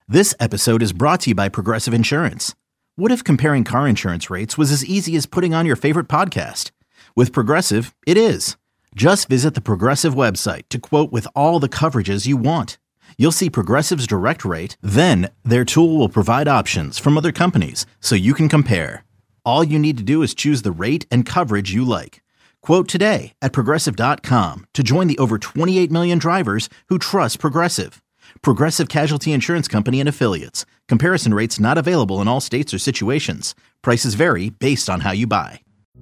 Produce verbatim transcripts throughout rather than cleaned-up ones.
This episode is brought to you by Progressive Insurance. What if comparing car insurance rates was as easy as putting on your favorite podcast? With Progressive, it is. Just visit the Progressive website to quote with all the coverages you want. You'll see Progressive's direct rate, then their tool will provide options from other companies so you can compare. All you need to do is choose the rate and coverage you like. Quote today at progressive dot com to join the over twenty-eight million drivers who trust Progressive. Progressive Casualty Insurance Company and Affiliates. Comparison rates not available in all states or situations. Prices vary based on how you buy.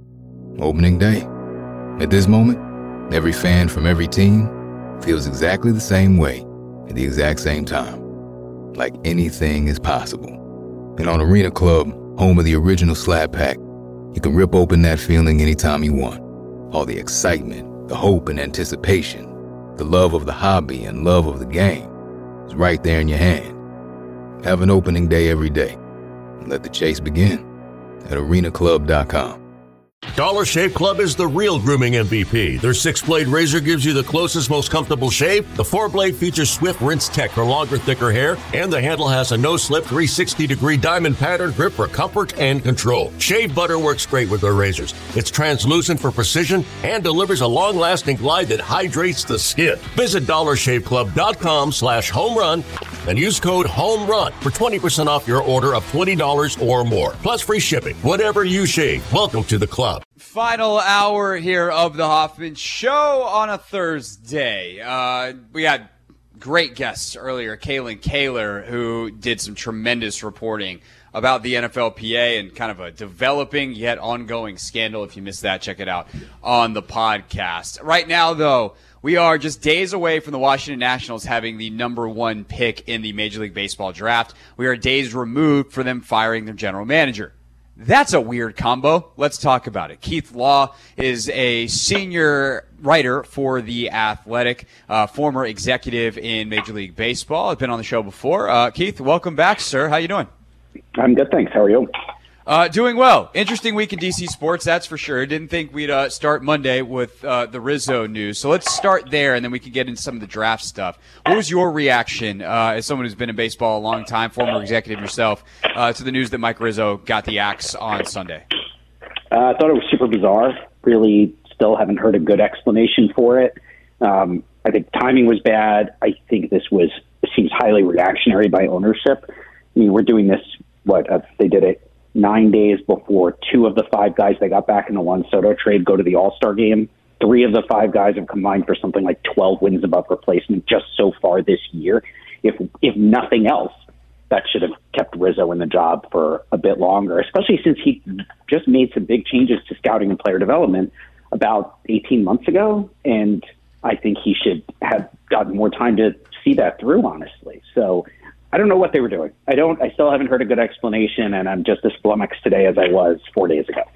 Opening day. At this moment, every fan from every team feels exactly the same way at the exact same time. Like anything is possible. And on Arena Club, home of the original Slap Pack, you can rip open that feeling anytime you want. All the excitement, the hope and anticipation, the love of the hobby and love of the game. It's right there in your hand. Have an opening day every day. And let the chase begin at arena club dot com. Dollar Shave Club is the real grooming M V P. Their six-blade razor gives you the closest, most comfortable shave. The four-blade features swift rinse tech for longer, thicker hair. And the handle has a no-slip three hundred sixty degree diamond pattern grip for comfort and control. Shave butter works great with their razors. It's translucent for precision and delivers a long-lasting glide that hydrates the skin. Visit dollar shave club dot com slash home run and use code HOMERUN for twenty percent off your order of twenty dollars or more. Plus free shipping. Whatever you shave, welcome to the club. Final hour here of the Hoffman Show on a Thursday. Uh, we had great guests earlier, Kaylin Kaler, who did some tremendous reporting about the N F L P A and kind of a developing yet ongoing scandal. If you missed that, check it out on the podcast. Right now, though, we are just days away from the Washington Nationals having the number one pick in the Major League Baseball draft. We are days removed from them firing their general manager. That's a weird combo. Let's talk about it. Keith Law is a senior writer for The Athletic, uh, former executive in Major League Baseball. I've been on the show before. Uh, Keith, welcome back, sir. How you doing? I'm good, thanks. How are you? Uh, doing well. Interesting week in D C sports, that's for sure. Didn't think we'd uh, start Monday with uh, the Rizzo news. So let's start there, and then we can get into some of the draft stuff. What was your reaction, uh, as someone who's been in baseball a long time, former executive yourself, uh, to the news that Mike Rizzo got the axe on Sunday? Uh, I thought it was super bizarre. Really still haven't heard a good explanation for it. Um, I think timing was bad. I think this was seems highly reactionary by ownership. I mean, we're doing this, what, uh, they did it nine days before two of the five guys they got back in the Juan Soto trade go to the All-Star game. Three of the five guys have combined for something like twelve wins above replacement just so far this year. If if nothing else, that should have kept Rizzo in the job for a bit longer, especially since he just made some big changes to scouting and player development about eighteen months ago. And I think he should have gotten more time to see that through, honestly. So I don't know what they were doing. I don't. I still haven't heard a good explanation, and I'm just as flummoxed today as I was four days ago.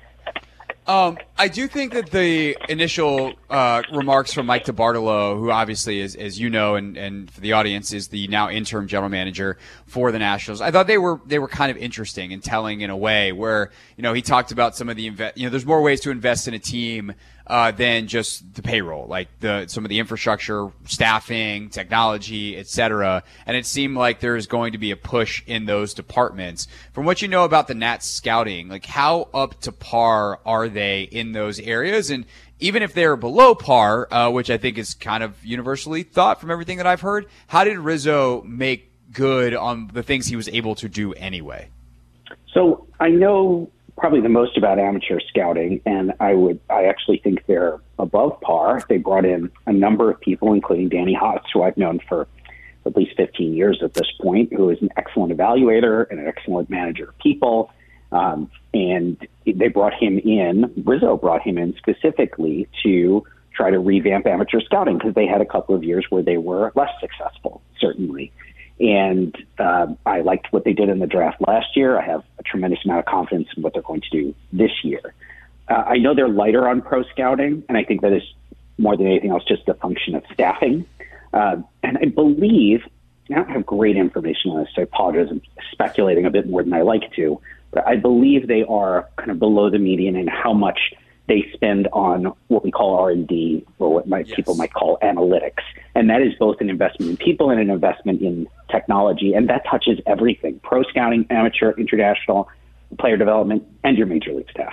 Um, I do think that the initial uh, remarks from Mike DeBartolo, who obviously is, as you know, and, and for the audience, is the now interim general manager for the Nationals. I thought they were they were kind of interesting and telling in a way where, you know, he talked about some of the inve- you know, there's more ways to invest in a team uh, than just the payroll, like the some of the infrastructure, staffing, technology, et cetera. And it seemed like there is going to be a push in those departments. From what you know about the Nats scouting, like how up to par are they in those areas? And even if they're below par, uh, which I think is kind of universally thought from everything that I've heard, how did Rizzo make good on the things he was able to do anyway? So I know probably the most about amateur scouting, and I would I actually think they're above par. They brought in a number of people, including Danny Hotz, who I've known for at least fifteen years at this point, who is an excellent evaluator and an excellent manager of people. Um, and they brought him in, Rizzo brought him in specifically to try to revamp amateur scouting because they had a couple of years where they were less successful, certainly. And uh, I liked what they did in the draft last year. I have a tremendous amount of confidence in what they're going to do this year. Uh, I know they're lighter on pro scouting, and I think that is more than anything else just a function of staffing. Uh, and I believe, I don't have great information on this, so I apologize, I'm speculating a bit more than I like to, but I believe they are kind of below the median in how much they spend on what we call R and D, or what might, yes. people might call analytics. And that is both an investment in people and an investment in technology. And that touches everything: pro scouting, amateur, international, player development, and your major league staff.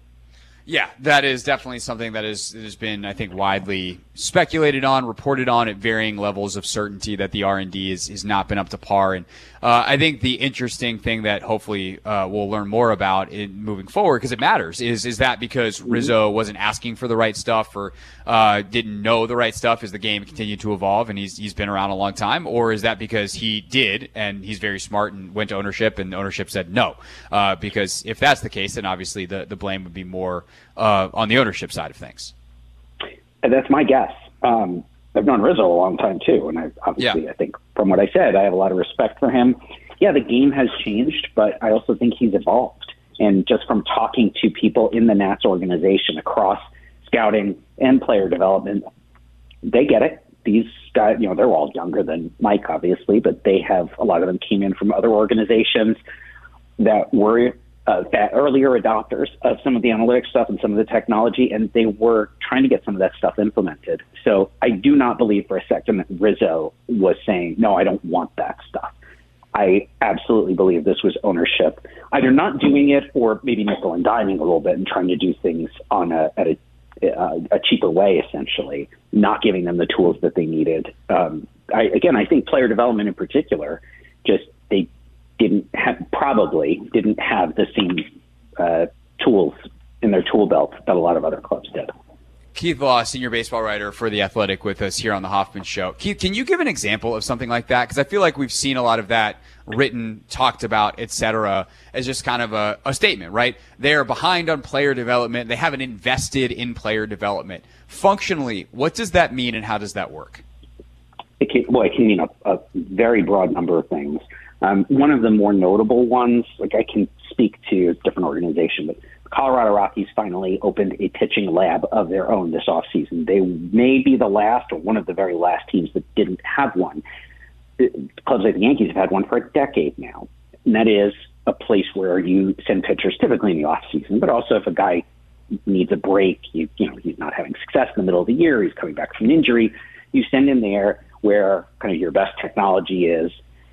Yeah, that is definitely something that is that has been, I think, widely speculated on, reported on at varying levels of certainty, that the R and D is has not been up to par. And uh, I think the interesting thing that hopefully uh, we'll learn more about in moving forward, because it matters, is is that because Rizzo wasn't asking for the right stuff, or uh, didn't know the right stuff as the game continued to evolve, and he's he's been around a long time, or is that because he did and he's very smart and went to ownership and ownership said no? Uh, because if that's the case, then obviously the the blame would be more Uh, on the ownership side of things. And that's my guess. Um, I've known Rizzo a long time too, and I obviously, yeah. I think from what I said, I have a lot of respect for him. Yeah, the game has changed, but I also think he's evolved. And just from talking to people in the Nats organization across scouting and player development, they get it. These guys, you know, they're all younger than Mike, obviously, but they have, a lot of them came in from other organizations that were Uh, that earlier adopters of some of the analytics stuff and some of the technology, and they were trying to get some of that stuff implemented. So I do not believe for a second that Rizzo was saying, no, I don't want that stuff. I absolutely believe this was ownership either not doing it or maybe nickel and diming a little bit and trying to do things on a, at a, uh, a cheaper way, essentially, not giving them the tools that they needed. Um, I, again, I think player development in particular, just they didn't have, probably didn't have the same uh, tools in their tool belt that a lot of other clubs did. Keith Law, senior baseball writer for The Athletic, with us here on the Hoffman Show. Keith, can you give an example of something like that? Because I feel like we've seen a lot of that written, talked about, et cetera, as just kind of a, a statement, right? They're behind on player development. They haven't invested in player development. Functionally, what does that mean, and how does that work? It can, well, it can mean a, a very broad number of things. Um, one of the more notable ones, like I can speak to a different organization, but Colorado Rockies finally opened a pitching lab of their own this offseason. They may be the last or one of the very last teams that didn't have one. Clubs like the Yankees have had one for a decade now, and that is a place where you send pitchers typically in the offseason, but also if a guy needs a break, you, you know, he's not having success in the middle of the year, he's coming back from an injury, you send him there where kind of your best technology is,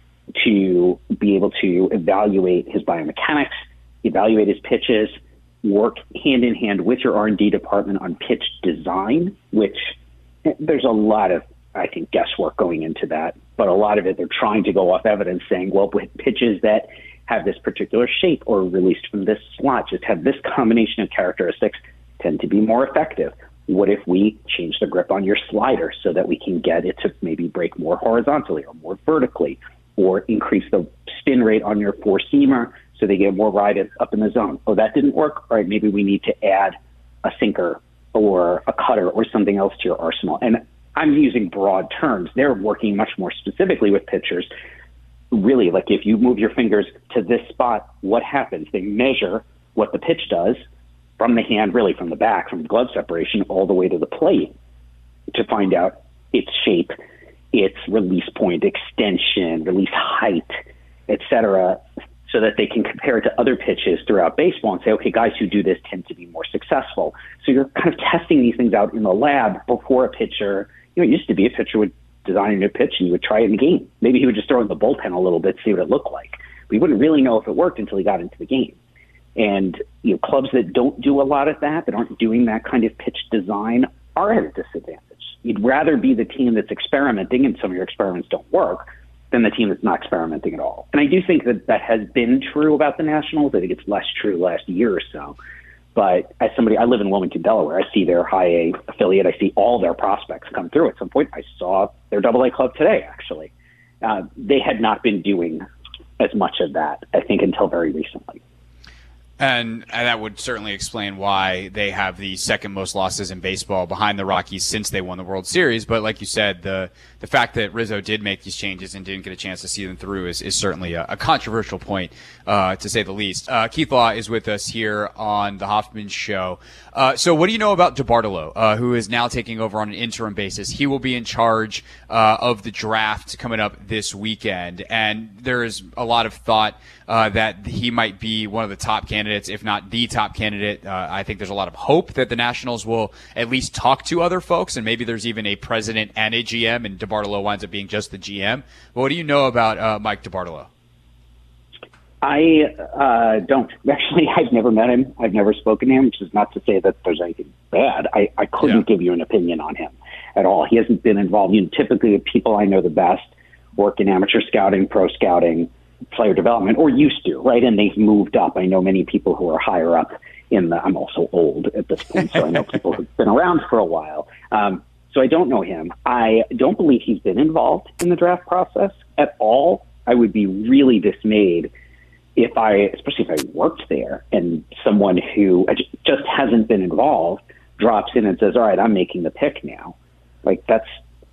to be able to evaluate his biomechanics, evaluate his pitches, work hand in hand with your R and D department on pitch design, which there's a lot of, I think, guesswork going into that. But a lot of it, they're trying to go off evidence saying, well, with pitches that have this particular shape or released from this slot, just have this combination of characteristics, tend to be more effective. What if we change the grip on your slider so that we can get it to maybe break more horizontally or more vertically? Or increase the spin rate on your four-seamer so they get more ride up in the zone. Oh, that didn't work? All right, maybe we need to add a sinker or a cutter or something else to your arsenal. And I'm using broad terms. They're working much more specifically with pitchers. Really, like if you move your fingers to this spot, what happens? They measure what the pitch does from the hand, really from the back, from glove separation, all the way to the plate to find out its shape, its release point, extension, release height, et cetera, so that they can compare it to other pitches throughout baseball and say, okay, guys who do this tend to be more successful. So you're kind of testing these things out in the lab before a pitcher. You know, it used to be a pitcher would design a new pitch and you would try it in the game. Maybe he would just throw in the bullpen a little bit, see what it looked like. But you wouldn't really know if it worked until he got into the game. And you know, clubs that don't do a lot of that, that aren't doing that kind of pitch design, are at a disadvantage. You'd rather be the team that's experimenting and some of your experiments don't work than the team that's not experimenting at all. And I do think that that has been true about the Nationals. I think it's less true last year or so. But as somebody, I live in Wilmington, Delaware. I see their high A affiliate. I see all their prospects come through. At some point, I saw their double A club today, actually. Uh, they had not been doing as much of that, I think, until very recently. And, and that would certainly explain why they have the second most losses in baseball behind the Rockies since they won the World Series. But like you said, the the fact that Rizzo did make these changes and didn't get a chance to see them through is, is certainly a, a controversial point, uh, to say the least. Uh, Keith Law is with us here on the Hoffman Show. Uh, so what do you know about DeBartolo, uh, who is now taking over on an interim basis? He will be in charge uh, of the draft coming up this weekend. And there is a lot of thought uh, that he might be one of the top candidates candidates, if not the top candidate. Uh, I think there's a lot of hope that the Nationals will at least talk to other folks, and maybe there's even a president and a G M, and DeBartolo winds up being just the G M. But what do you know about uh, Mike DeBartolo? I uh, don't. Actually, I've never met him. I've never spoken to him, which is not to say that there's anything bad. I, I couldn't Yeah. give you an opinion on him at all. He hasn't been involved. You know, typically, the people I know the best work in amateur scouting, pro scouting, player development, or used to, right? And they've moved up. I know many people who are higher up in the, I'm also old at this point, so I know people who've been around for a while. Um, so I don't know him. I don't believe he's been involved in the draft process at all. I would be really dismayed if I, especially if I worked there, and someone who just hasn't been involved drops in and says, all right, I'm making the pick now. Like, that's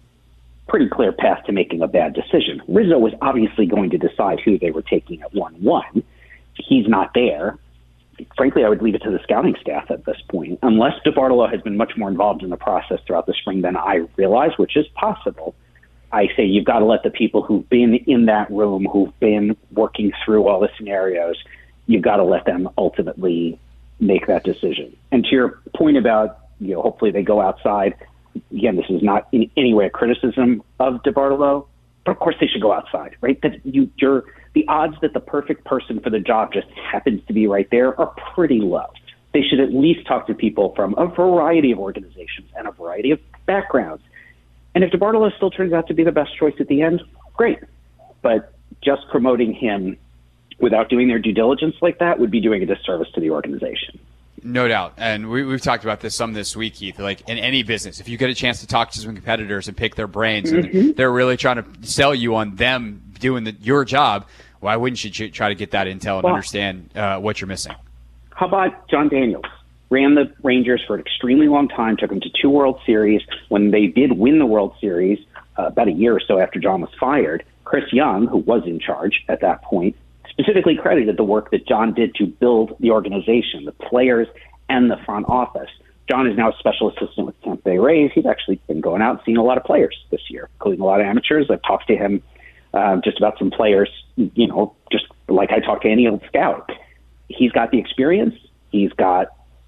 pretty clear path to making a bad decision. Rizzo was obviously going to decide who they were taking at one one. He's not there. Frankly, I would leave it to the scouting staff at this point, unless DeBartolo has been much more involved in the process throughout the spring than I realize, which is possible. I say you've got to let the people who've been in that room, who've been working through all the scenarios, you've got to let them ultimately make that decision. And to your point about, you know, hopefully they go outside, again, this is not in any way a criticism of DeBartolo, but of course they should go outside, right? That you, you're, the odds that the perfect person for the job just happens to be right there are pretty low. They should at least talk to people from a variety of organizations and a variety of backgrounds. And if DeBartolo still turns out to be the best choice at the end, great. But just promoting him without doing their due diligence like that would be doing a disservice to the organization. No doubt. And we, we've talked about this some this week, Keith. Like in any business, if you get a chance to talk to some competitors and pick their brains, mm-hmm. and they're really trying to sell you on them doing the, your job, why wouldn't you try to get that intel and well, understand uh, what you're missing? How about John Daniels? Ran the Rangers for an extremely long time, took them to two World Series. When they did win the World Series, uh, about a year or so after John was fired, Chris Young, who was in charge at that point, specifically credited the work that John did to build the organization, the players, and the front office. John is now a special assistant with Tampa Bay Rays. He's actually been going out and seeing a lot of players this year, including a lot of amateurs. I've talked to him uh, just about some players, you know, just like I talk to any old scout. He's got the experience. He's got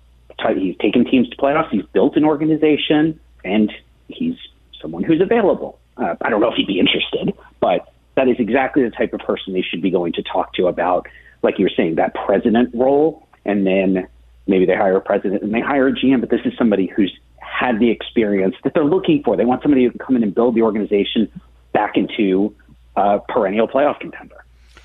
He's taken teams to playoffs. He's built an organization, and he's someone who's available. Uh, I don't know if he'd be interested, but that is exactly the type of person they should be going to talk to about, like you were saying, that president role. And then maybe they hire a president and they hire a G M, but this is somebody who's had the experience that they're looking for. They want somebody who can come in and build the organization back into a perennial playoff contender.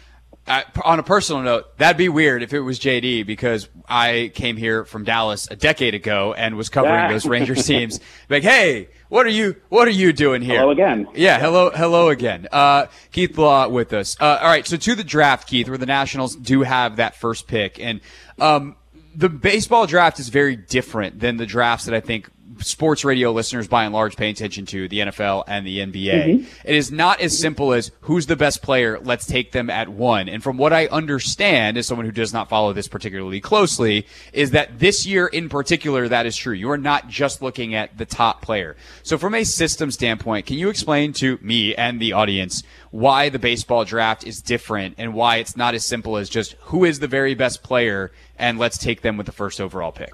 Uh, on a personal note, that'd be weird if it was J D, because I came here from Dallas a decade ago and was covering those Rangers teams. Like, hey, what are you, what are you doing here? Hello again. Yeah, hello, hello again. Uh, Keith Law with us. Uh, all right, so to the draft, Keith, where the Nationals do have that first pick, and um, the baseball draft is very different than the drafts that I think sports radio listeners by and large pay attention to, the N F L and the N B A. Mm-hmm. It is not as simple as who's the best player, let's take them at one. And from what I understand, as someone who does not follow this particularly closely, is that this year in particular, that is true. You are not just looking at the top player. So from a system standpoint, can you explain to me and the audience why the baseball draft is different and why it's not as simple as just who is the very best player and let's take them with the first overall pick?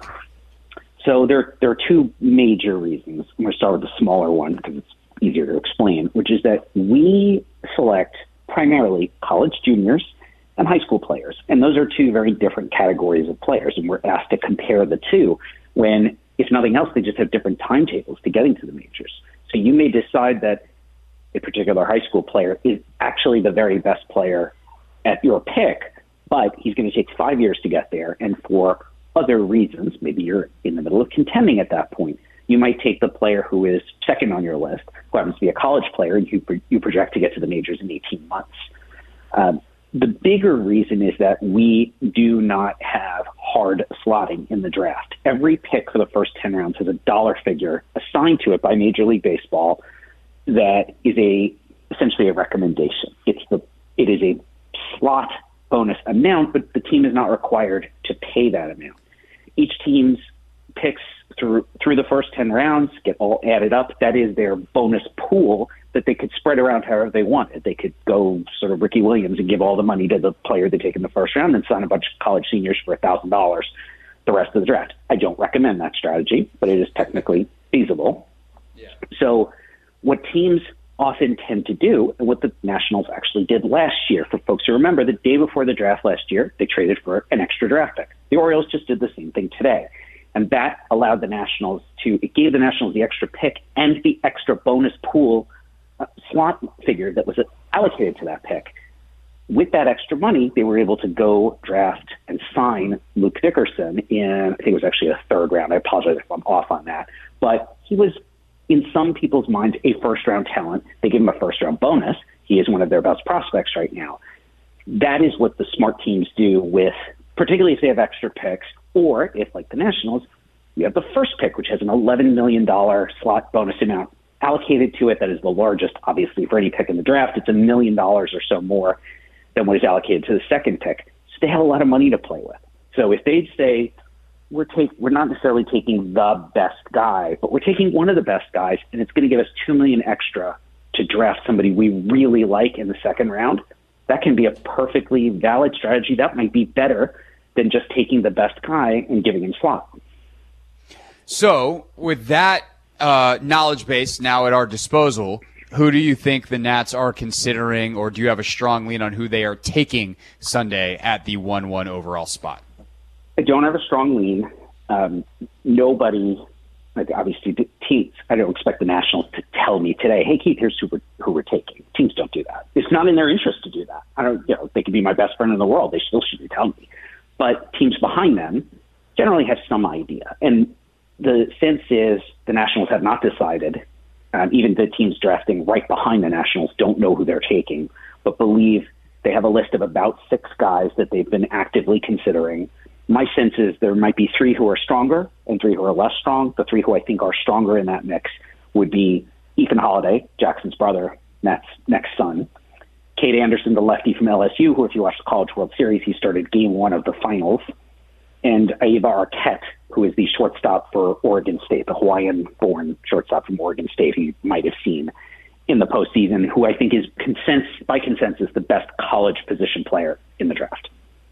So there, there are two major reasons. I'm going to start with the smaller one because it's easier to explain, which is that we select primarily college juniors and high school players. And those are two very different categories of players. And we're asked to compare the two when, if nothing else, they just have different timetables to getting to the majors. So you may decide that a particular high school player is actually the very best player at your pick, but he's going to take five years to get there. And for other reasons, maybe you're in the middle of contending at that point, you might take the player who is second on your list, who happens to be a college player, and you, pro- you project to get to the majors in eighteen months. Um, the bigger reason is that we do not have hard slotting in the draft. Every pick for the first ten rounds has a dollar figure assigned to it by Major League Baseball that is a essentially a recommendation. It's the it is a slot bonus amount, but the team is not required to pay that amount. Each team's picks through through the first ten rounds get all added up. That is their bonus pool that they could spread around however they wanted. They could go sort of Ricky Williams and give all the money to the player they take in the first round and sign a bunch of college seniors for one thousand dollars the rest of the draft. I don't recommend that strategy, but it is technically feasible. Yeah. So what teams often tend to do, and what the Nationals actually did last year, for folks who remember, the day before the draft last year, they traded for an extra draft pick. The Orioles just did the same thing today. And that allowed the Nationals to, it gave the Nationals the extra pick and the extra bonus pool uh, slot figure that was allocated to that pick. With that extra money, they were able to go draft and sign Luke Dickerson in, I think it was actually a third round. I apologize if I'm off on that. But he was, in some people's minds, a first-round talent. They give him a first-round bonus. He is one of their best prospects right now. That is what the smart teams do with, particularly if they have extra picks, or if, like the Nationals, you have the first pick, which has an eleven million dollars slot bonus amount allocated to it. That is the largest, obviously, for any pick in the draft. It's a million dollars or so more than what is allocated to the second pick. So they have a lot of money to play with. So if they say, we're take, we're not necessarily taking the best guy, but we're taking one of the best guys, and it's going to give us two million dollars extra to draft somebody we really like in the second round, that can be a perfectly valid strategy. That might be better than just taking the best guy and giving him slot. So with that uh, knowledge base now at our disposal, who do you think the Nats are considering, or do you have a strong lean on who they are taking Sunday at the one one overall spot? I don't have a strong lean. Um, nobody, like obviously, the teams, I don't expect the Nationals to tell me today, hey, Keith, here's who we're, who we're taking. Teams don't do that. It's not in their interest to do that. I don't, you know, they could be my best friend in the world. They still shouldn't tell me. But teams behind them generally have some idea. And the sense is the Nationals have not decided. Um, even the teams drafting right behind the Nationals don't know who they're taking, but believe they have a list of about six guys that they've been actively considering. My sense is there might be three who are stronger and three who are less strong. The three who I think are stronger in that mix would be Ethan Holiday, Jackson's brother, Matt's next son. Cade Anderson, the lefty from L S U, who, if you watch the College World Series, he started game one of the finals. And Ava Arquette, who is the shortstop for Oregon State, the Hawaiian-born shortstop from Oregon State, who you might have seen in the postseason, who I think is, consensus, by consensus, the best college position player in the draft.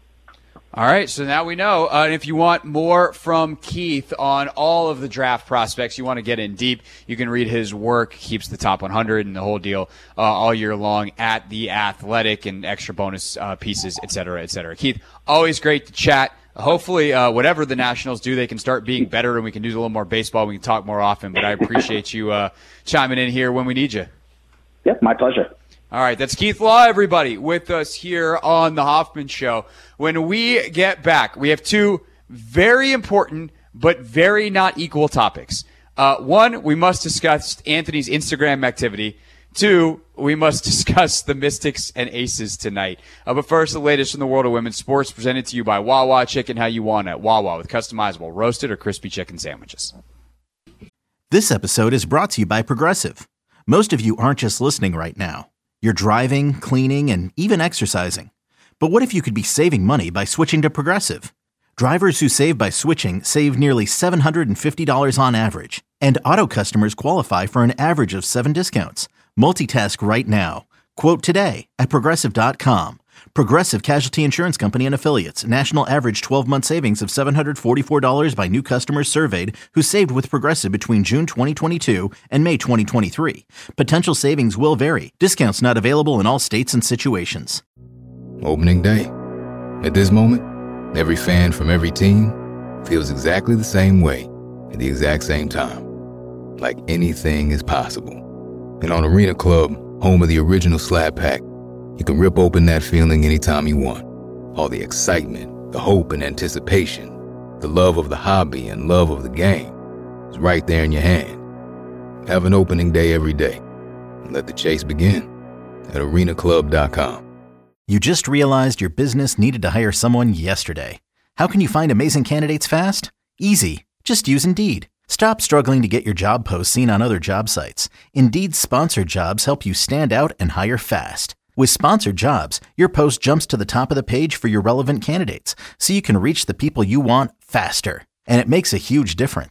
All right, so now we know. Uh, if you want more from Keith on all of the draft prospects, you want to get in deep, you can read his work, Keeps the Top one hundred and the whole deal uh, all year long at The Athletic, and extra bonus uh, pieces, et cetera, et cetera. Keith, always great to chat. Hopefully, uh, whatever the Nationals do, they can start being better and we can do a little more baseball. We can talk more often, but I appreciate you uh, chiming in here when we need you. Yep, my pleasure. All right, that's Keith Law, everybody, with us here on The Hoffman Show. When we get back, we have two very important but very not equal topics. Uh, one, we must discuss Anthony's Instagram activity. Two, we must discuss the Mystics and Aces tonight. Uh, but first, the latest from the world of women's sports, presented to you by Wawa Chicken, how you want it. Wawa, with customizable roasted or crispy chicken sandwiches. This episode is brought to you by Progressive. Most of you aren't just listening right now. You're driving, cleaning, and even exercising. But what if you could be saving money by switching to Progressive? Drivers who save by switching save nearly seven hundred fifty dollars on average. And auto customers qualify for an average of seven discounts. Multitask right now. Quote today at Progressive dot com. Progressive Casualty Insurance Company and Affiliates. National average twelve-month savings of seven hundred forty-four dollars by new customers surveyed who saved with Progressive between June twenty twenty-two and May twenty twenty-three. Potential savings will vary. Discounts not available in all states and situations. Opening day. At this moment, every fan from every team feels exactly the same way at the exact same time. Like anything is possible. And on Arena Club, home of the original Slab Pack, you can rip open that feeling anytime you want. All the excitement, the hope and anticipation, the love of the hobby and love of the game is right there in your hand. Have an opening day every day. And let the chase begin at arena club dot com. You just realized your business needed to hire someone yesterday. How can you find amazing candidates fast? Easy. Just use Indeed. Stop struggling to get your job posts seen on other job sites. Indeed's sponsored jobs help you stand out and hire fast. With sponsored jobs, your post jumps to the top of the page for your relevant candidates, so you can reach the people you want faster. And it makes a huge difference.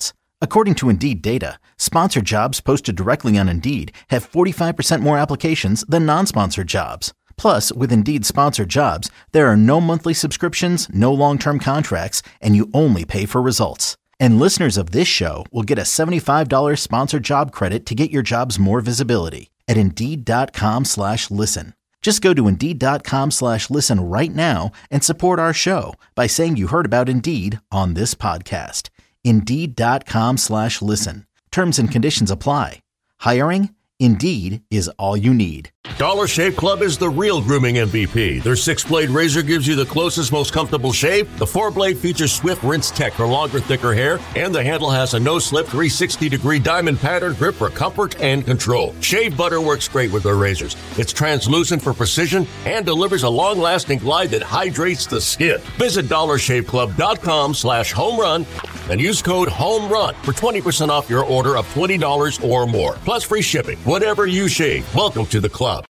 According to Indeed data, sponsored jobs posted directly on Indeed have forty-five percent more applications than non-sponsored jobs. Plus, with Indeed sponsored jobs, there are no monthly subscriptions, no long-term contracts, and you only pay for results. And listeners of this show will get a seventy-five dollars sponsored job credit to get your jobs more visibility at Indeed.com slash listen. Just go to Indeed.com slash listen right now and support our show by saying you heard about Indeed on this podcast. Indeed.com slash listen. Terms and conditions apply. Hiring? Indeed is all you need. Dollar Shave Club is the real grooming M V P. Their six-blade razor gives you the closest, most comfortable shave. The four-blade features Swift Rinse Tech for longer, thicker hair. And the handle has a no-slip three hundred sixty degree diamond pattern grip for comfort and control. Shave butter works great with their razors. It's translucent for precision and delivers a long-lasting glide that hydrates the skin. Visit dollarshaveclub.com slash home run and use code HOMERUN for twenty percent off your order of twenty dollars or more. Plus free shipping. Whatever you shave, welcome to the club.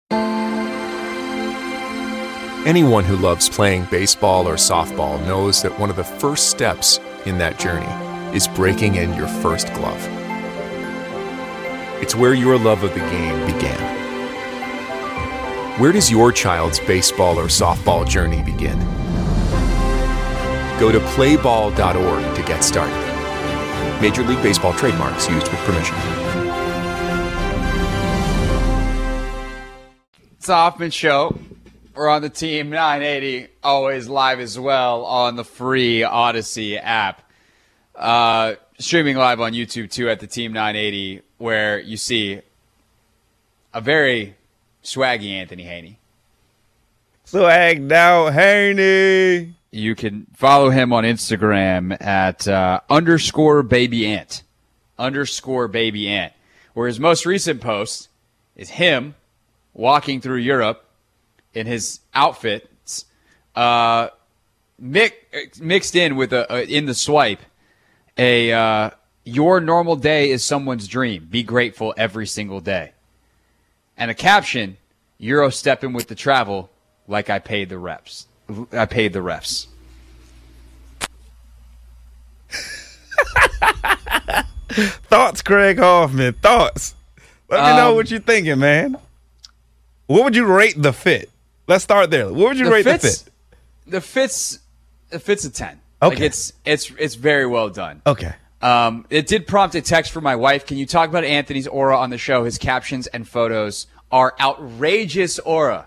Anyone who loves playing baseball or softball knows that one of the first steps in that journey is breaking in your first glove. It's where your love of the game began. Where does your child's baseball or softball journey begin? Go to play ball dot org to get started. Major League Baseball trademarks used with permission. It's the Hoffman Show. We're on the Team nine eighty, always live as well on the free Odyssey app. Uh, streaming live on YouTube, too, at the Team nine eighty, where you see a very swaggy Anthony Haney. Swagged out Haney. You can follow him on Instagram at uh, underscore baby ant. Underscore baby ant. Where his most recent post is him walking through Europe in his outfits, uh, mix, mixed in with a, a in the swipe, a uh, your normal day is someone's dream. Be grateful every single day. And a caption, Euro stepping with the travel like I paid the reps. I paid the refs. Thoughts, Craig Hoffman. Thoughts. Let me know um, what you're thinking, man. What would you rate the fit? Let's start there. What would you the rate fits, the fit? The fit's the fit's a ten. Okay. Like it's it's it's very well done. Okay. Um, it did prompt a text from my wife. Can you talk about Anthony's aura on the show? His captions and photos are outrageous aura.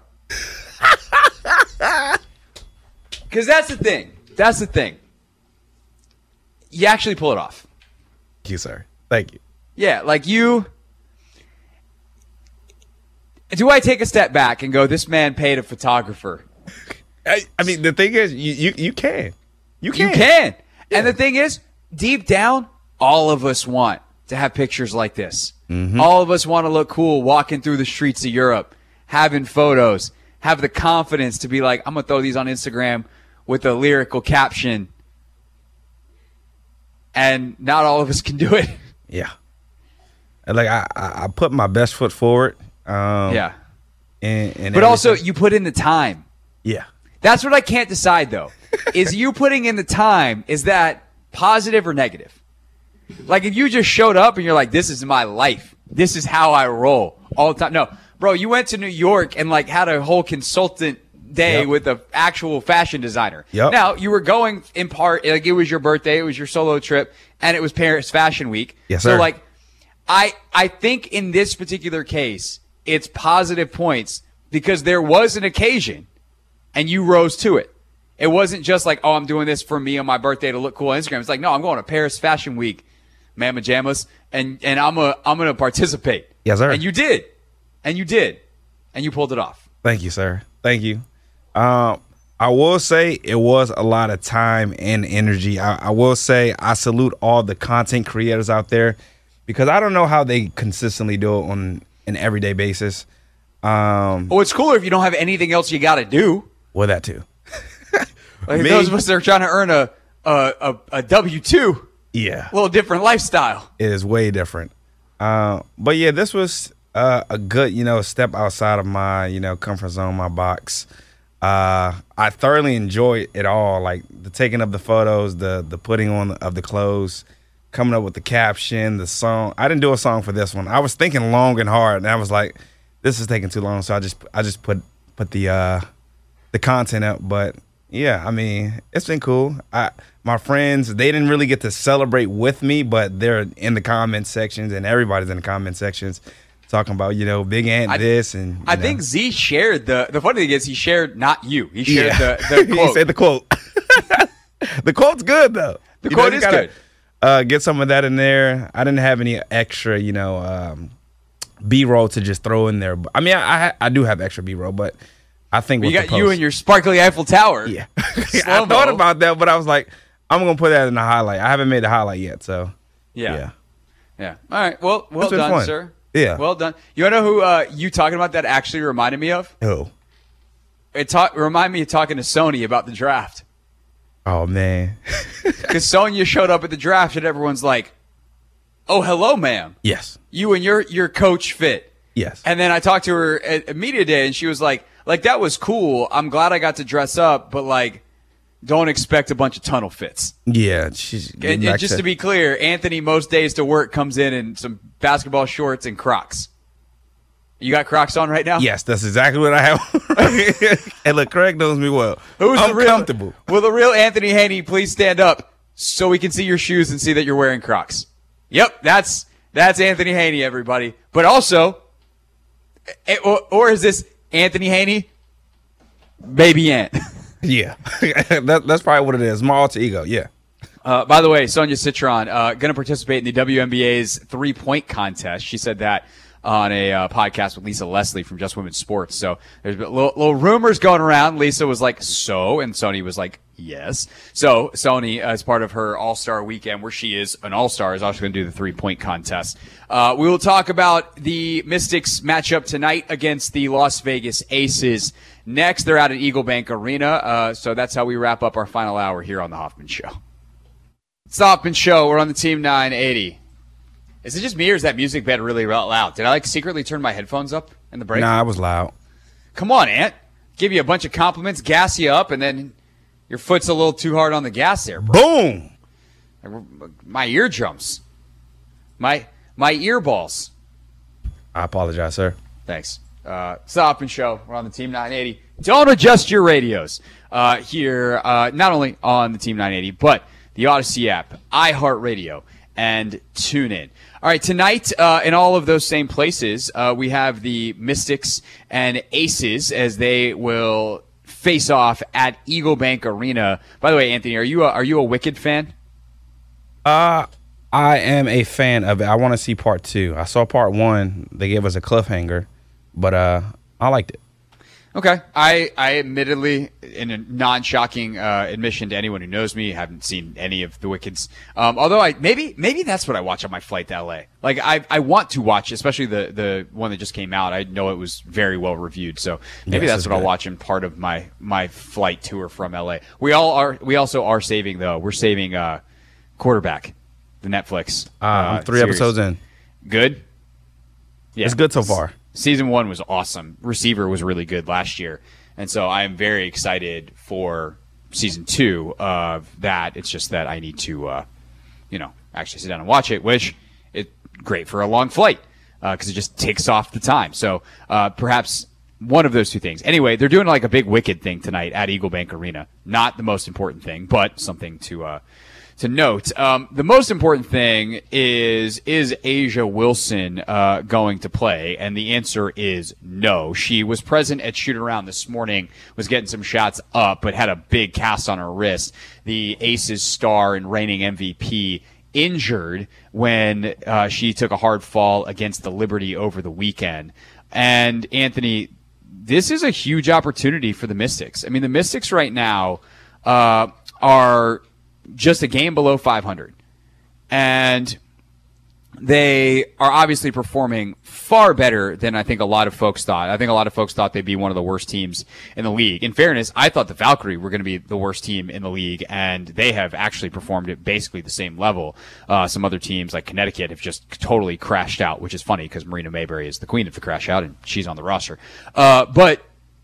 Because that's the thing. That's the thing. You actually pull it off. Thank you, sir. Thank you. Yeah, like you. Do I take a step back and go, this man paid a photographer? I, I mean, the thing is, you, you, you can. You can. You can. Yeah. And the thing is, deep down, all of us want to have pictures like this. Mm-hmm. All of us want to look cool walking through the streets of Europe, having photos, have the confidence to be like, I'm going to throw these on Instagram with a lyrical caption. And not all of us can do it. Yeah. And like, I, I, I put my best foot forward. Um, yeah. And, and but also, you put in the time. Yeah. That's what I can't decide, though. Is you putting in the time, is that positive or negative? Like, if you just showed up and you're like, this is my life. This is how I roll all the time. No, bro, you went to New York and, like, had a whole consultant day yep. with an actual fashion designer. Yep. Now, you were going in part, like, it was your birthday, it was your solo trip, and it was Paris Fashion Week. Yes, so, sir. like, I I think in this particular case, it's positive points because there was an occasion and you rose to it. It wasn't just like, oh, I'm doing this for me on my birthday to look cool on Instagram. It's like, no, I'm going to Paris Fashion Week, Mamma Jammas, and, and I'm a, I'm going to participate. Yes, sir. And you did. And you did. And you pulled it off. Thank you, sir. Thank you. Um, I will say it was a lot of time and energy. I, I will say I salute all the content creators out there because I don't know how they consistently do it on an everyday basis. Um, oh, it's cooler if you don't have anything else you got to do. Well, that too. Like Me, those of us that are trying to earn a a, a, a W two. Yeah. A little different lifestyle. It is way different. Uh, but, yeah, this was uh, a good, you know, step outside of my, you know, comfort zone, my box. Uh, I thoroughly enjoyed it all, like the taking of the photos, the the putting on of the clothes, coming up with the caption, the song. I didn't do a song for this one. I was thinking long and hard, and I was like, this is taking too long, so I just I just put put the uh, the content up. But yeah, I mean, it's been cool. I my friends, they didn't really get to celebrate with me, but they're in the comment sections, and everybody's in the comment sections talking about, you know, Big Ant I, this and I know. think Z shared the the funny thing is he shared not you. He shared Yeah. the, the quote. He said the quote. The quote's good though. The You quote you is gotta, good. Uh, get some of that in there. I didn't have any extra, you know, um, B-roll to just throw in there. But, I mean, I, I I do have extra B-roll, but I think you with got the you post- and your sparkly Eiffel Tower. yeah. I Slow-mo. thought about that, but I was like, I'm gonna put that in the highlight. I haven't made the highlight yet, so Yeah. yeah. Yeah. All right. Well, well It's been done, fun. sir. Yeah. Well done. You wanna know who uh, you talking about that actually reminded me of? Oh, It ta- reminded me of talking to Sony about the draft. oh man. Because Sonya showed up at the draft and everyone's like, "Oh, hello, ma'am. Yes. You and your your coach fit." Yes. And then I talked to her at, at media day, and she was like, "Like that was cool. I'm glad I got to dress up, but like, don't expect a bunch of tunnel fits." yeah. She's And, getting and back just to, to be clear, Anthony most days to work comes in in some basketball shorts and Crocs. You got Crocs on right now? Yes, that's exactly what I have. And look, Craig knows me well. Who's I'm the real, comfortable. Will the real Anthony Haney please stand up so we can see your shoes and see that you're wearing Crocs? Yep, that's that's Anthony Haney, everybody. But also, eh, or, or is this Anthony Haney, baby Ant? Yeah. that, that's probably what it is. My alter ego. Yeah. Uh, by the way, Sonia Citron uh, going to participate in the W N B A's three-point contest. She said that on a uh, podcast with Lisa Leslie from Just Women's Sports. So there's been little, little rumors going around. Lisa was like, so, and Sony was like, yes. So Sony, as part of her All-Star weekend, where she is an All-Star, is also going to do the three-point contest. Uh, we will talk about the Mystics matchup tonight against the Las Vegas Aces. Next, they're out at Eagle Bank Arena. Uh, so that's how we wrap up our final hour here on The Hoffman Show. It's the Hoffman Show. We're on the Team nine eighty. Is it just me or is that music bed really loud? Did I like secretly turn my headphones up in the break? Nah, I was loud. Come on, Ant. Give you a bunch of compliments, gas you up, and then your foot's a little too hard on the gas there, bro. Boom. My eardrums. My my earballs. I apologize, sir. Thanks. Uh, it's the Hoffman Show. We're on the Team nine eighty. Don't adjust your radios uh, here, uh, not only on the Team nine eighty, but the Odyssey app, iHeartRadio, and TuneIn. All right, tonight uh, in all of those same places, uh, we have the Mystics and Aces as they will face off at Eagle Bank Arena. By the way, Anthony, are you a, are you a Wicked fan? Uh, I am a fan of it. I want to see part two. I saw part one. They gave us a cliffhanger, but uh, I liked it. Okay. I, I admittedly, in a non-shocking uh, admission to anyone who knows me, haven't seen any of the Wickeds. Um, although I maybe maybe that's what I watch on my flight to L A. Like I I want to watch, especially the the one that just came out. I know it was very well reviewed, so maybe Yes, that's it's what I'll good. watch in part of my my flight tour from L A. We all are. We also are saving though. We're saving uh, Quarterback, the Netflix. Uh, I'm three series. episodes in. Good. Yeah, It's good so far. Season one was awesome. Receiver was really good last year. And so I am very excited for season two of that. It's just that I need to, uh, you know, actually sit down and watch it, which is great for a long flight because uh, it just takes off the time. So uh, perhaps one of those two things. Anyway, they're doing like a big Wicked thing tonight at Eagle Bank Arena. Not the most important thing, but something to uh, to note. Um, the most important thing is, is Asia Wilson uh, going to play? And the answer is no. She was present at shoot-around this morning, was getting some shots up, but had a big cast on her wrist. The Aces star and reigning M V P injured when uh, she took a hard fall against the Liberty over the weekend. And, Anthony, this is a huge opportunity for the Mystics. I mean, the Mystics right now uh, are just a game below five hundred. And they are obviously performing far better than I think a lot of folks thought. I think a lot of folks thought they'd be one of the worst teams in the league. In fairness, I thought the Valkyrie were going to be the worst team in the league, and they have actually performed at basically the same level. Uh, some other teams like Connecticut have just totally crashed out, which is funny because Marina Mayberry is the queen of the crash out, and she's on the roster. Uh, but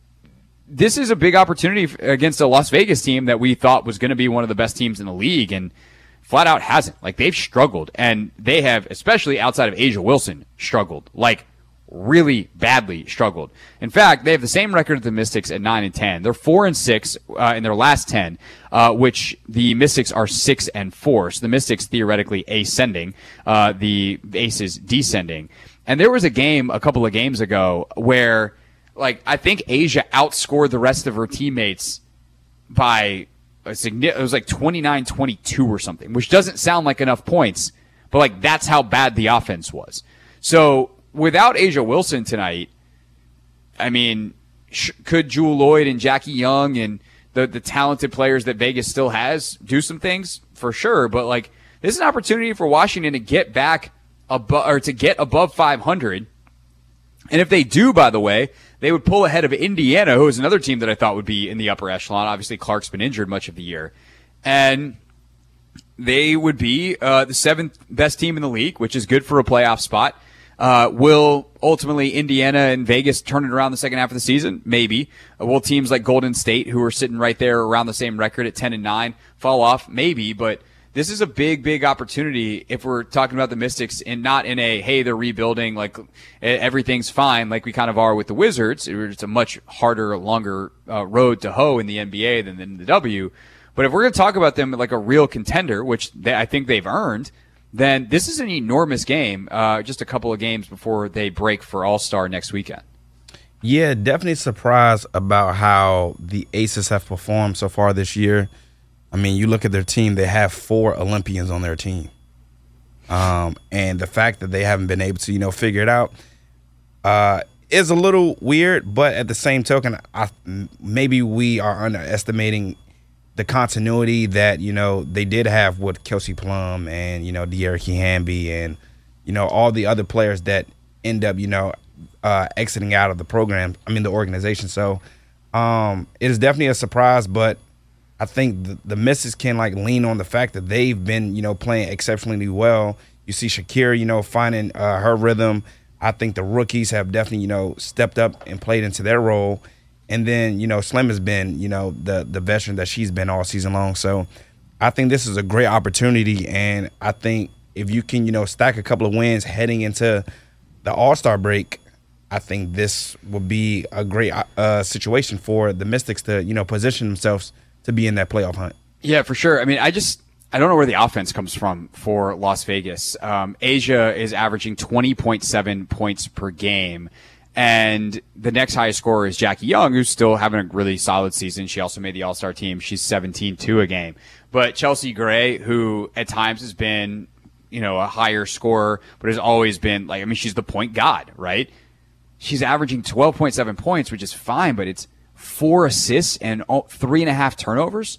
this is a big opportunity against a Las Vegas team that we thought was going to be one of the best teams in the league, and flat out hasn't. Like, they've struggled, and they have, especially outside of A'ja Wilson, struggled. Like, really badly struggled. In fact, they have the same record as the Mystics at nine and ten. They're four and six uh, in their last ten, uh, which the Mystics are six and four. So the Mystics theoretically ascending, uh, the Aces descending. And there was a game a couple of games ago where, like, I think A'ja outscored the rest of her teammates by a significant, it was like twenty-nine twenty-two or something, which doesn't sound like enough points, but like that's how bad the offense was. So without A'ja Wilson tonight, I mean, sh- could Jewell Loyd and Jackie Young and the, the talented players that Vegas still has do some things? For sure. But, like, this is an opportunity for Washington to get back above, or to get above five hundred. And if they do, by the way, they would pull ahead of Indiana, who is another team that I thought would be in the upper echelon. Obviously, Clark's been injured much of the year. And they would be uh, the seventh best team in the league, which is good for a playoff spot. Uh, will ultimately Indiana and Vegas turn it around the second half of the season? Maybe. Uh, will teams like Golden State, who are sitting right there around the same record at ten and nine, fall off? Maybe. But this is a big, big opportunity if we're talking about the Mystics, and not in a, hey, they're rebuilding, like everything's fine, like we kind of are with the Wizards. It's a much harder, longer uh, road to hoe in the N B A than in the W. But if we're going to talk about them like a real contender, which they, I think they've earned, then this is an enormous game, uh, just a couple of games before they break for All-Star next weekend. Yeah, definitely surprised about how the Aces have performed so far this year. I mean, you look at their team, they have four Olympians on their team. Um, and the fact that they haven't been able to, you know, figure it out uh, is a little weird. But at the same token, I, maybe we are underestimating the continuity that, you know, they did have with Kelsey Plum and, you know, De'Aaron Hamby and, you know, all the other players that end up, you know, uh, exiting out of the program, I mean, the organization. So um, it is definitely a surprise, but I think the, the Mystics can, like, lean on the fact that they've been, you know, playing exceptionally well. You see Shakira, you know, finding uh, her rhythm. I think the rookies have definitely, you know, stepped up and played into their role. And then, you know, Slim has been, you know, the the veteran that she's been all season long. So I think this is a great opportunity. And I think if you can, you know, stack a couple of wins heading into the All-Star break, I think this will be a great uh, situation for the Mystics to, you know, position themselves to be in that playoff hunt. Yeah, for sure. I mean, I just, I don't know where the offense comes from for Las Vegas. Um, A'ja is averaging twenty point seven points per game. And the next highest scorer is Jackie Young, who's still having a really solid season. She also made the All-Star team. She's seventeen two a game. But Chelsea Gray, who at times has been, you know, a higher scorer, but has always been, like, I mean, she's the point god, right? She's averaging twelve point seven points, which is fine, but it's four assists and three and a half turnovers.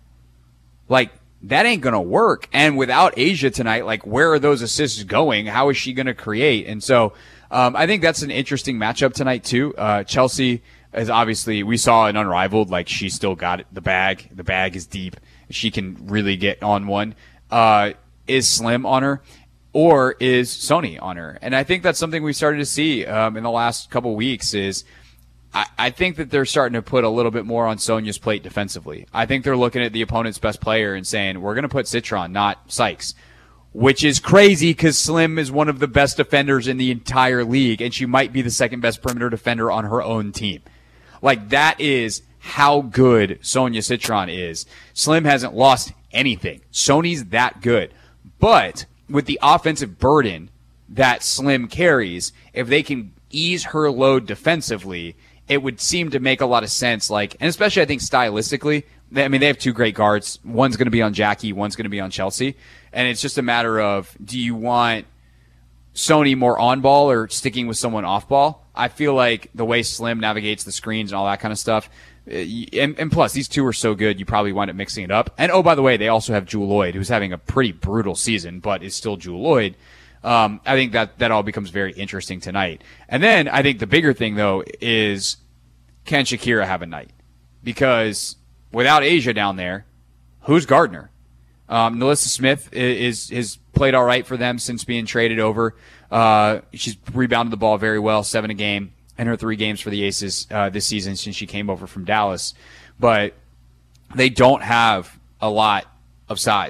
Like, that ain't going to work. And without A'ja tonight, like, where are those assists going? How is she going to create? And so, Um, I think that's an interesting matchup tonight, too. Uh, Chelsea is obviously, we saw an unrivaled, like, she still got it, the bag. The bag is deep. She can really get on one. Uh, is Slim on her, or is Sony on her? And I think that's something we started to see um, in the last couple weeks is I, I think that they're starting to put a little bit more on Sonia's plate defensively. I think they're looking at the opponent's best player and saying, we're going to put Citron, not Sykes. Which is crazy because Slim is one of the best defenders in the entire league, and she might be the second best perimeter defender on her own team. Like, that is how good Sonia Citron is. Slim hasn't lost anything. Sony's that good. But with the offensive burden that Slim carries, if they can ease her load defensively, it would seem to make a lot of sense. Like, and especially I think stylistically, I mean, they have two great guards. One's going to be on Jackie, one's going to be on Chelsea. And it's just a matter of, do you want Sony more on ball or sticking with someone off ball? I feel like the way Slim navigates the screens and all that kind of stuff, and, and plus these two are so good, you probably wind up mixing it up. And oh, by the way, they also have Jewell Loyd, who's having a pretty brutal season, but is still Jewell Loyd. Um, I think that that all becomes very interesting tonight. And then I think the bigger thing though is, can Shakira have a night? Because without A'ja down there, who's Gardner? Um, NaLyssa Smith is, is, is played all right for them since being traded over. Uh, she's rebounded the ball very well, seven a game in her three games for the Aces, uh, this season since she came over from Dallas. But they don't have a lot of size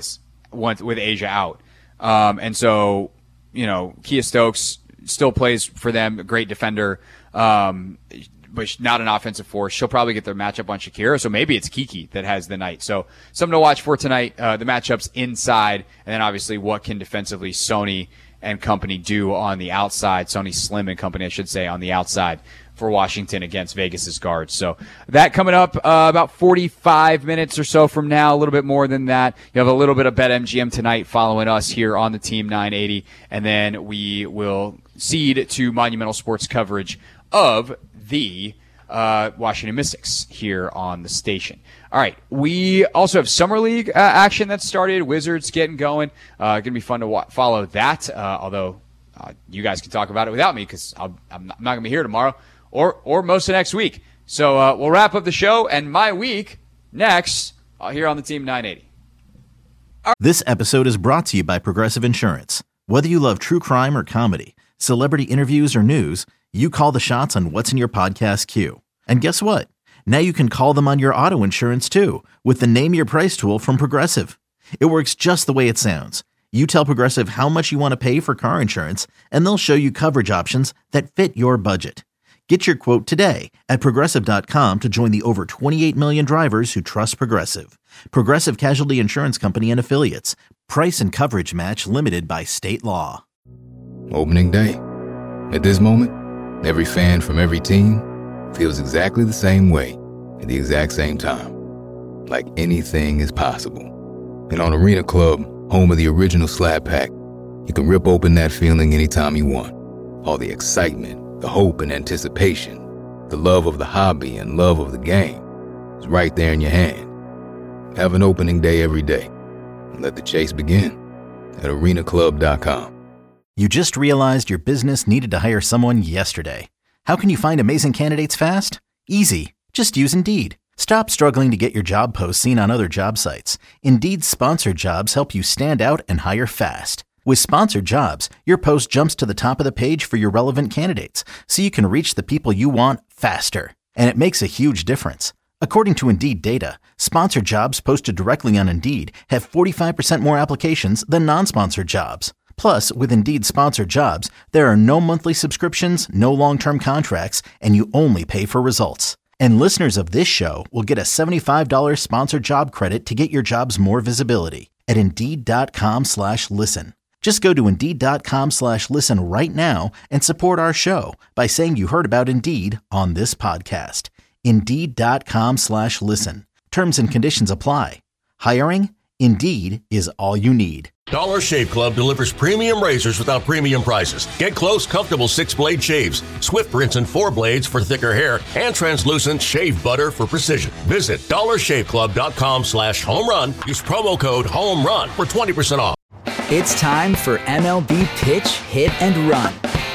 once with Asia out. Um, and so, you know, Kia Stokes still plays for them, a great defender, um, but not an offensive force. She'll probably get their matchup on Shakira, so maybe it's Kiki that has the night. So something to watch for tonight, uh, the matchups inside, and then obviously what can defensively Sony and company do on the outside, Sony Slim and company, I should say, on the outside for Washington against Vegas's guards. So that coming up uh, about forty-five minutes or so from now, a little bit more than that. You have a little bit of BetMGM tonight following us here on the Team nine eighty, and then we will cede to Monumental Sports coverage of the uh, Washington Mystics here on the station. All right, we also have Summer League uh, action that started. Wizards getting going. Uh, going to be fun to wa- follow that, uh, although uh, you guys can talk about it without me because I'm not, not going to be here tomorrow or or most of next week. So uh, we'll wrap up the show and my week next uh, here on the Team nine eighty. Right. This episode is brought to you by Progressive Insurance. Whether you love true crime or comedy, celebrity interviews or news, you call the shots on what's in your podcast queue. And guess what? Now you can call them on your auto insurance too with the Name Your Price tool from Progressive. It works just the way it sounds. You tell Progressive how much you want to pay for car insurance, and they'll show you coverage options that fit your budget. Get your quote today at Progressive dot com to join the over twenty-eight million drivers who trust Progressive. Progressive Casualty Insurance Company and Affiliates. Price and coverage match limited by state law. Opening day. At this moment, every fan from every team feels exactly the same way at the exact same time. Like anything is possible. And on Arena Club, home of the original Slab Pack, you can rip open that feeling anytime you want. All the excitement, the hope and anticipation, the love of the hobby and love of the game is right there in your hand. Have an opening day every day. And let the chase begin at arena club dot com. You just realized your business needed to hire someone yesterday. How can you find amazing candidates fast? Easy. Just use Indeed. Stop struggling to get your job posts seen on other job sites. Indeed's sponsored jobs help you stand out and hire fast. With sponsored jobs, your post jumps to the top of the page for your relevant candidates, so you can reach the people you want faster. And it makes a huge difference. According to Indeed data, sponsored jobs posted directly on Indeed have forty-five percent more applications than non-sponsored jobs. Plus, with Indeed sponsored jobs, there are no monthly subscriptions, no long-term contracts, and you only pay for results. And listeners of this show will get a seventy-five dollars sponsored job credit to get your jobs more visibility at Indeed.com slash listen. Just go to Indeed.com slash listen right now and support our show by saying you heard about Indeed on this podcast. Indeed.com slash listen. Terms and conditions apply. Hiring? Indeed is all you need. Dollar Shave Club delivers premium razors without premium prices. Get close, comfortable six-blade shaves, swift rinse and four blades for thicker hair, and translucent shave butter for precision. Visit dollar shave club dot com slash home run. Use promo code HOMERUN for twenty percent off. It's time for M L B Pitch, Hit, and Run,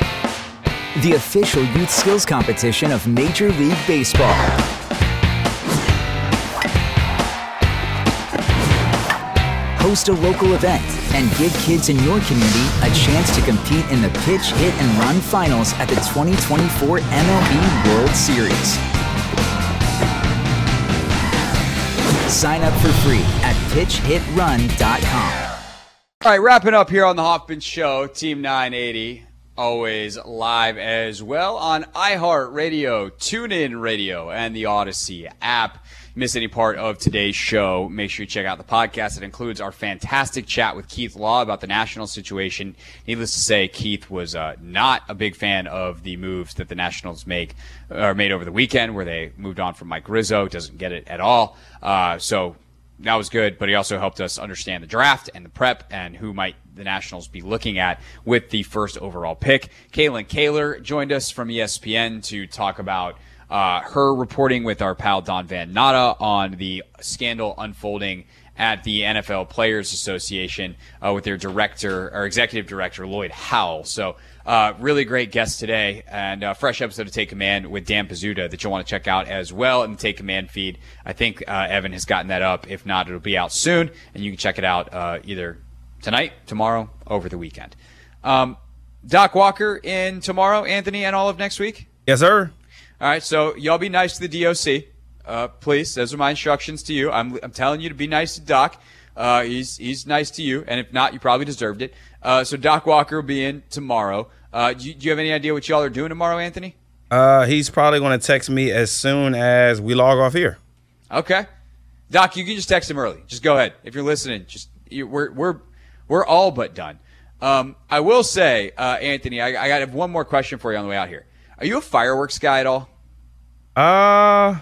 the official youth skills competition of Major League Baseball. Host a local event and give kids in your community a chance to compete in the Pitch, Hit, and Run finals at the twenty twenty-four M L B World Series. Sign up for free at pitch hit run dot com. All right, wrapping up here on the Hoffman Show, Team nine eighty, always live as well on iHeartRadio, TuneIn Radio, and the Odyssey app. Miss any part of today's show, make sure you check out the podcast. It includes our fantastic chat with Keith Law about the Nationals situation. Needless to say, Keith was uh, not a big fan of the moves that the Nationals make or made over the weekend, where they moved on from Mike Rizzo. Doesn't get it at all. Uh, so that was good, but he also helped us understand the draft and the prep and who might the Nationals be looking at with the first overall pick. Kaylin Kaler joined us from E S P N to talk about Uh, her reporting with our pal Don Van Natta on the scandal unfolding at the N F L Players Association uh, with their director or executive director Lloyd Howell. So uh, really great guest today, and a fresh episode of Take Command with Dan Pizzuta that you'll want to check out as well in the Take Command feed. I think uh, Evan has gotten that up. If not, it'll be out soon, and you can check it out uh, either tonight, tomorrow, over the weekend. Um, Doc Walker in tomorrow, Anthony, and all of next week? Yes, sir. All right, so y'all be nice to the D O C, uh, please. Those are my instructions to you. I'm I'm telling you to be nice to Doc. Uh, he's he's nice to you, and if not, you probably deserved it. Uh, so Doc Walker will be in tomorrow. Uh, do, you, do you have any idea what y'all are doing tomorrow, Anthony? Uh, he's probably going to text me as soon as we log off here. Okay, Doc, you can just text him early. Just go ahead if you're listening. Just you, we're we're we're all but done. Um, I will say, uh, Anthony, I, I got have one more question for you on the way out here. Are you a fireworks guy at all? Uh,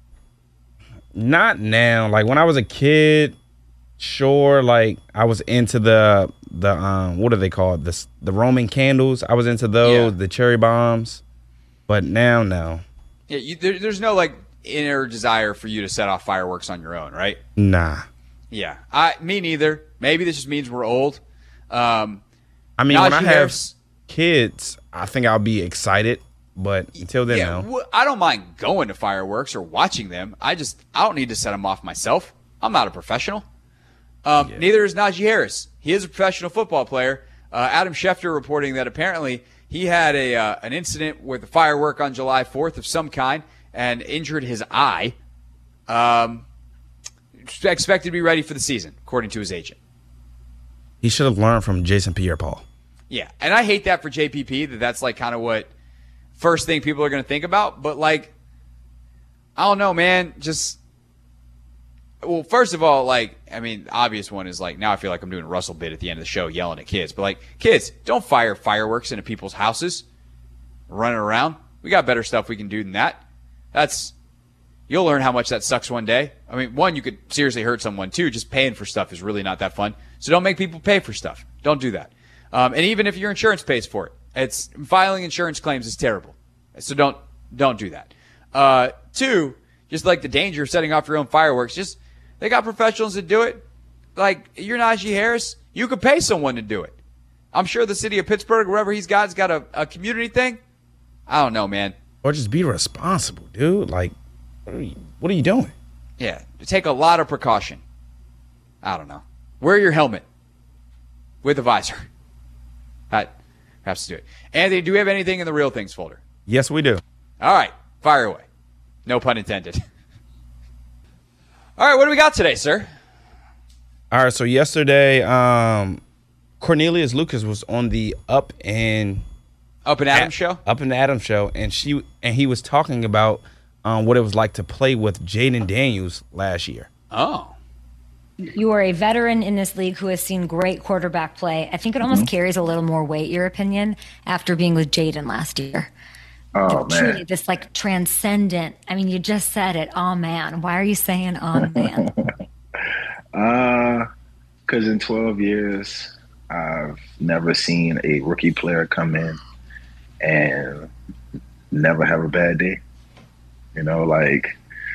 not now. Like when I was a kid, sure. Like I was into the the um, what are they called? The the Roman candles. I was into those. Yeah. The cherry bombs. But now, no. Yeah, you, there, there's no like inner desire for you to set off fireworks on your own, right? Nah. Yeah, I me neither. Maybe this just means we're old. Um, I mean, when I have Harris, kids, I think I'll be excited. But until then, yeah, no. w- I don't mind going to fireworks or watching them. I just I don't need to set them off myself. I'm not a professional. Um, Yeah. Neither is Najee Harris. He is a professional football player. Uh, Adam Schefter reporting that apparently he had a uh, an incident with a firework on July fourth of some kind and injured his eye. Um, expected to be ready for the season, according to his agent. He should have learned from Jason Pierre-Paul. Yeah, and I hate that for J P P, that that's like kind of what first thing people are going to think about. But, like, I don't know, man. Just, well, first of all, like, I mean, the obvious one is, like, now I feel like I'm doing a Russell bit at the end of the show yelling at kids. But, like, kids, don't fire fireworks into people's houses, running around. We got better stuff we can do than that. That's, you'll learn how much that sucks one day. I mean, one, you could seriously hurt someone. Two, just paying for stuff is really not that fun. So don't make people pay for stuff. Don't do that. Um, and even if your insurance pays for it, it's filing insurance claims is terrible. So don't don't do that. Uh, two, just like the danger of setting off your own fireworks. Just they got professionals that do it. Like you're Najee Harris, you could pay someone to do it. I'm sure the city of Pittsburgh, wherever he's got, has got a, a community thing. I don't know, man. Or just be responsible, dude. Like, what are you, what are you doing? Yeah, take a lot of precaution. I don't know. Wear your helmet with a visor. That has to do it. Anthony, do we have anything in the real things folder? Yes, we do. All right, fire away. No pun intended. All right, what do we got today, sir? All right, so yesterday, um, Cornelius Lucas was on the Up and Up and Adams show. Up and Adams show, and she and he was talking about um, what it was like to play with Jaden Daniels last year. Oh. You are a veteran in this league who has seen great quarterback play. I think it almost mm-hmm. carries a little more weight, your opinion, after being with Jaden last year. Oh, Truly, man. this like transcendent. I mean, you just said it. Oh, man. Why are you saying, oh, man? uh, because in twelve years, I've never seen a rookie player come in and never have a bad day. You know, like,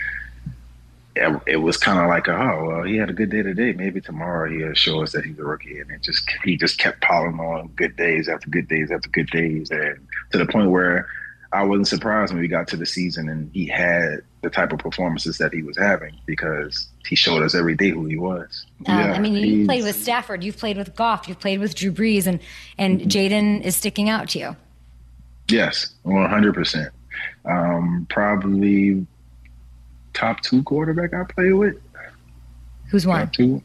it, it was kind of like, oh, well, he had a good day today. Maybe tomorrow he'll show us that he's a rookie. And it just he just kept piling on good days after good days after good days. And to the point where I wasn't surprised when we got to the season and he had the type of performances that he was having because he showed us every day who he was. Um, yeah, I mean, you played with Stafford, you've played with Goff, you've played with Drew Brees, and, and mm-hmm. Jaden is sticking out to you. Yes, one hundred percent. Um, probably top two quarterback I play with. Who's one? Top two.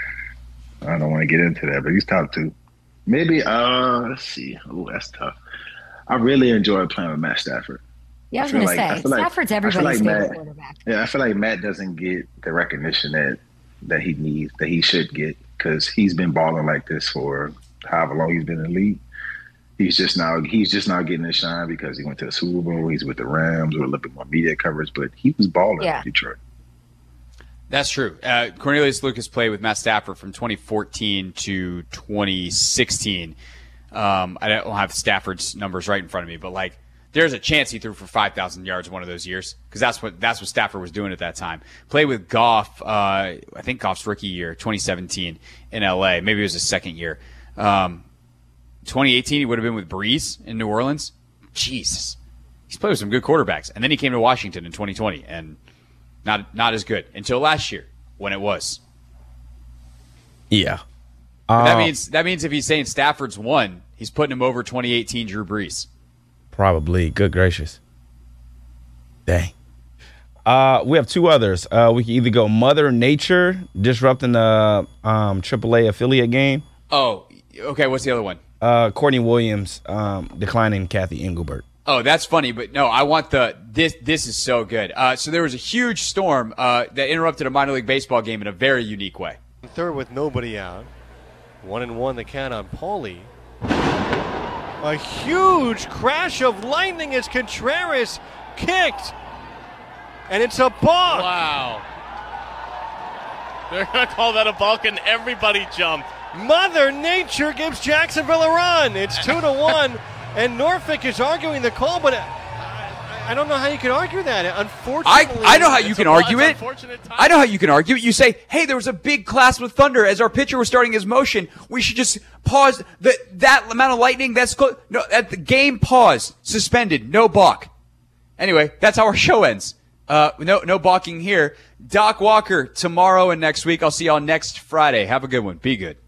I don't want to get into that, but he's top two. Maybe, uh, let's see. Oh, that's tough. I really enjoy playing with Matt Stafford. Yeah, I was going like, to say, Stafford's like, everybody's like favorite Matt, quarterback. Yeah, I feel like Matt doesn't get the recognition that, that he needs, that he should get, because he's been balling like this for however long he's been in the league. He's just now he's just now getting his shine because he went to the Super Bowl. He's with the Rams with a little bit more media coverage, but he was balling yeah. in Detroit. That's true. Uh, Cornelius Lucas played with Matt Stafford from twenty fourteen to twenty sixteen. Um, I don't have Stafford's numbers right in front of me, but like there's a chance he threw for five thousand yards one of those years because that's what that's what Stafford was doing at that time. Played with Goff, uh, I think Goff's rookie year, twenty seventeen in L A. Maybe it was his second year. Um, twenty eighteen, he would have been with Brees in New Orleans. Jesus. He's played with some good quarterbacks. And then he came to Washington in twenty twenty, and not not as good until last year when it was. Yeah. Uh, uh, that means that means if he's saying Stafford's won, he's putting him over twenty eighteen Drew Brees. Probably. Good gracious. Dang. Uh, we have two others. Uh, we can either go Mother Nature disrupting the um, triple A affiliate game. Oh, okay. What's the other one? Uh, Courtney Williams um, declining Kathy Engelbert. Oh, that's funny, but no, I want the this. This is so good. Uh, so there was a huge storm uh, that interrupted a minor league baseball game in a very unique way. Third with nobody out, one and one the count on Paulie. A huge crash of lightning as Contreras kicked, and it's a balk. Wow. They're going to call that a balk, and everybody jumped. Mother Nature gives Jacksonville a run. It's two to one, and Norfolk is arguing the call, but I, I don't know how you can argue that. Unfortunately, I, I know how you can argue it. I know how you can argue it. You say, hey, there was a big clash with thunder as our pitcher was starting his motion. We should just pause the, that amount of lightning. That's close. No, at the game pause, suspended, no balk. Anyway, that's how our show ends. Uh, no, no balking here. Doc Walker tomorrow and next week. I'll see y'all next Friday. Have a good one. Be good.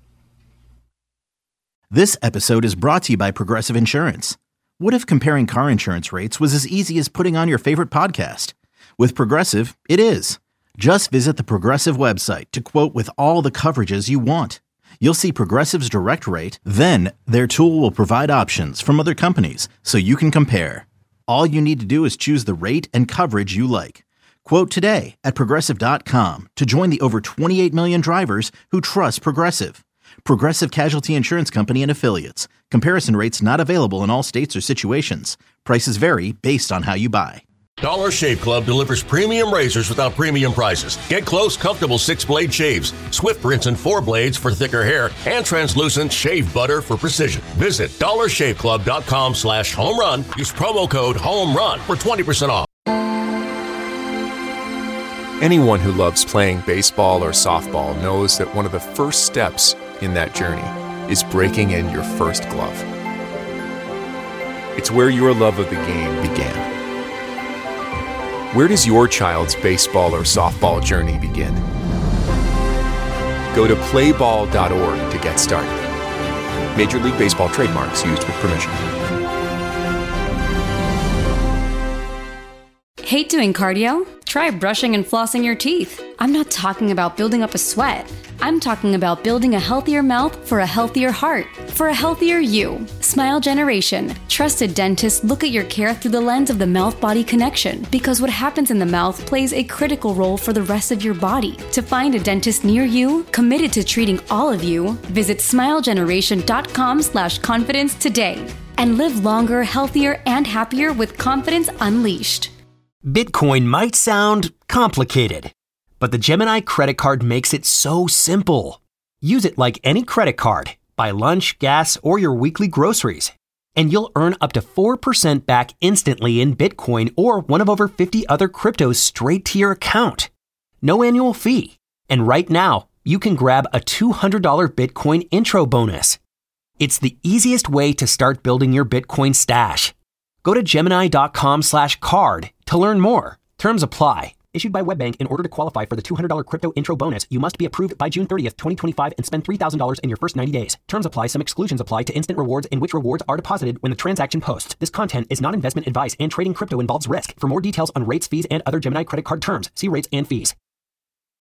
This episode is brought to you by Progressive Insurance. What if comparing car insurance rates was as easy as putting on your favorite podcast? With Progressive, it is. Just visit the Progressive website to quote with all the coverages you want. You'll see Progressive's direct rate, then their tool will provide options from other companies so you can compare. All you need to do is choose the rate and coverage you like. Quote today at Progressive dot com to join the over twenty-eight million drivers who trust Progressive. Progressive Casualty Insurance Company and Affiliates. Comparison rates not available in all states or situations. Prices vary based on how you buy. Dollar Shave Club delivers premium razors without premium prices. Get close, comfortable six-blade shaves, Swift rinse and four blades for thicker hair, and translucent shave butter for precision. Visit dollar shave club dot com slash home run. Use promo code HOMERUN for twenty percent off. Anyone who loves playing baseball or softball knows that one of the first steps in that journey is breaking in your first glove. It's where your love of the game began. Where does your child's baseball or softball journey begin? Go to play ball dot org to get started. Major League Baseball trademarks used with permission. Hate doing cardio? Try brushing and flossing your teeth. I'm not talking about building up a sweat. I'm talking about building a healthier mouth for a healthier heart, for a healthier you. Smile Generation. Trusted dentists look at your care through the lens of the mouth-body connection, because what happens in the mouth plays a critical role for the rest of your body. To find a dentist near you, committed to treating all of you, visit smile generation dot com slash confidence today. And live longer, healthier, and happier with confidence unleashed. Bitcoin might sound complicated, but the Gemini credit card makes it so simple. Use it like any credit card. Buy lunch, gas, or your weekly groceries, and you'll earn up to four percent back instantly in Bitcoin or one of over fifty other cryptos straight to your account. No annual fee. And right now, you can grab a two hundred dollars Bitcoin intro bonus. It's the easiest way to start building your Bitcoin stash. Go to Gemini dot com slash card to learn more. Terms apply. Issued by WebBank. In order to qualify for the two hundred dollars crypto intro bonus, you must be approved by June thirtieth, twenty twenty-five and spend three thousand dollars in your first ninety days. Terms apply. Some exclusions apply to instant rewards in which rewards are deposited when the transaction posts. This content is not investment advice, and trading crypto involves risk. For more details on rates, fees, and other Gemini credit card terms, see rates and fees.